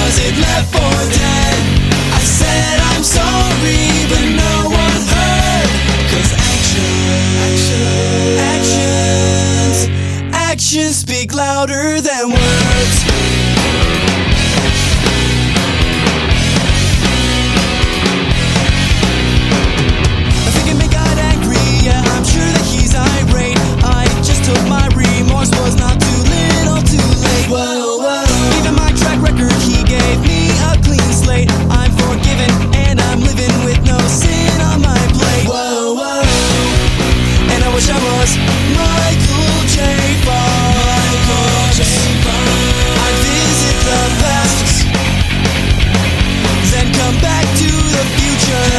Was it left for dead? I said I'm sorry, but no one heard. 'Cause actions speak louder than words. I think it got angry, yeah, I'm sure that he's irate. I just took my remorse, was not too little too late. Whoa, whoa. Even my track record, he gave me a clean slate. I'm forgiven and I'm living with no sin on my plate. Whoa, whoa. And I wish I was Michael J. Fox. I visit the past, then come back to the future.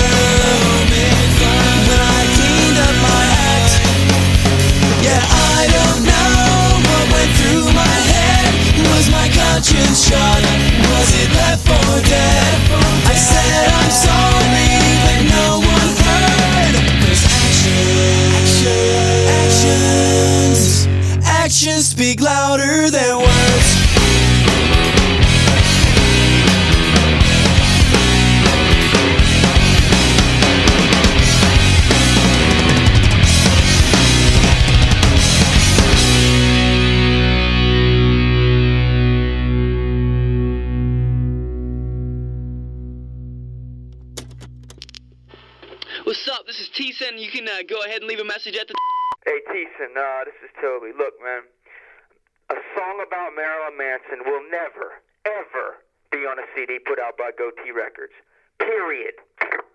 When I cleaned up my act, yeah, I don't know what went through my head. Was my conscience shot? Was it left for dead? I said I'm sorry, but no one heard. 'Cause actions speak louder than words. What's up? This is T-Sen. You can go ahead and leave a message at the... Hey, T-Sen, this is Toby. Look, man, a song about Marilyn Manson will never, ever be on a CD put out by Goatee Records. Period.